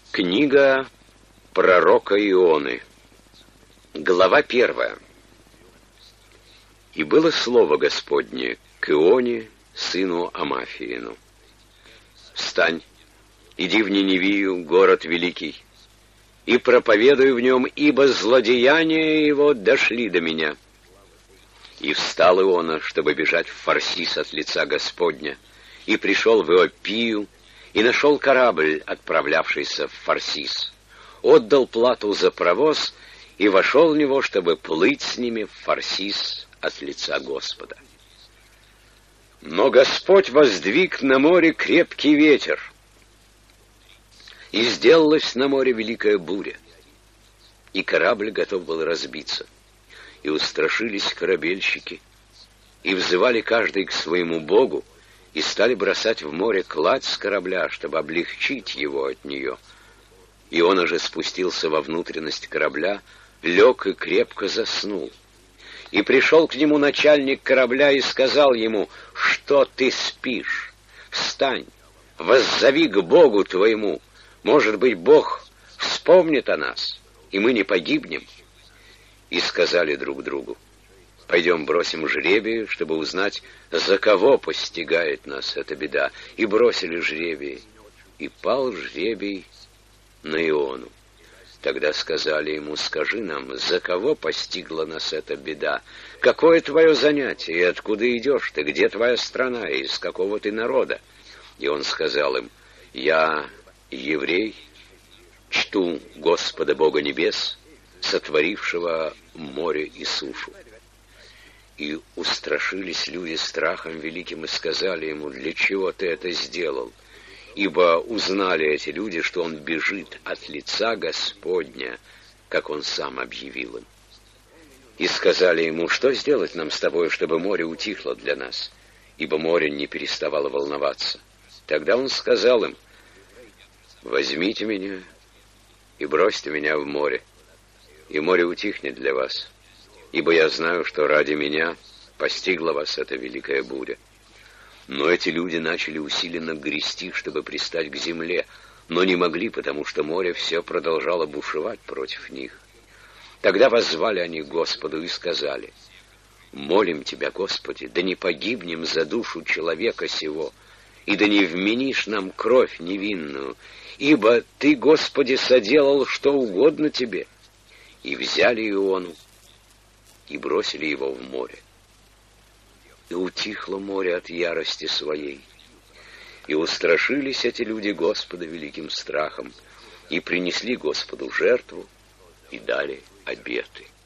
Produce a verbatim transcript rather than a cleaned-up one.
Книга пророка Ионы. Глава первая. И было слово Господне к Ионе, сыну Амафиину. Встань, иди в Ниневию, город великий, и проповедуй в нем, ибо злодеяния его дошли до меня. И встал Иона, чтобы бежать в Фарсис от лица Господня, и пришел в Иопию, и нашел корабль, отправлявшийся в Фарсис, отдал плату за провоз и вошел в него, чтобы плыть с ними в Фарсис от лица Господа. Но Господь воздвиг на море крепкий ветер, и сделалась на море великая буря, и корабль готов был разбиться, и устрашились корабельщики, и взывали каждый к своему богу, и стали бросать в море кладь с корабля, чтобы облегчить его от нее. И он уже спустился во внутренность корабля, лег и крепко заснул. И пришел к нему начальник корабля и сказал ему: «Что ты спишь? Встань, воззови к Богу твоему. Может быть, Бог вспомнит о нас, и мы не погибнем». И сказали друг другу: «Пойдем бросим жребий, чтобы узнать, за кого постигает нас эта беда». И бросили жребий, и пал жребий на Иону. Тогда сказали ему: «Скажи нам, за кого постигла нас эта беда? Какое твое занятие, и откуда идешь ты? Где твоя страна, и из какого ты народа?» И он сказал им: «Я еврей, чту Господа Бога небес, сотворившего море и сушу». И устрашились люди страхом великим и сказали ему: «Для чего ты это сделал?» Ибо узнали эти люди, что он бежит от лица Господня, как он сам объявил им. И сказали ему: «Что сделать нам с тобой, чтобы море утихло для нас?» Ибо море не переставало волноваться. Тогда он сказал им: «Возьмите меня и бросьте меня в море, и море утихнет для вас. Ибо я знаю, что ради меня постигла вас эта великая буря». Но эти люди начали усиленно грести, чтобы пристать к земле, но не могли, потому что море все продолжало бушевать против них. Тогда воззвали они к Господу и сказали: «Молим Тебя, Господи, да не погибнем за душу человека сего, и да не вменишь нам кровь невинную, ибо Ты, Господи, соделал что угодно Тебе». И взяли Иону и бросили его в море. И утихло море от ярости своей. И устрашились эти люди Господа великим страхом, и принесли Господу жертву, и дали обеты.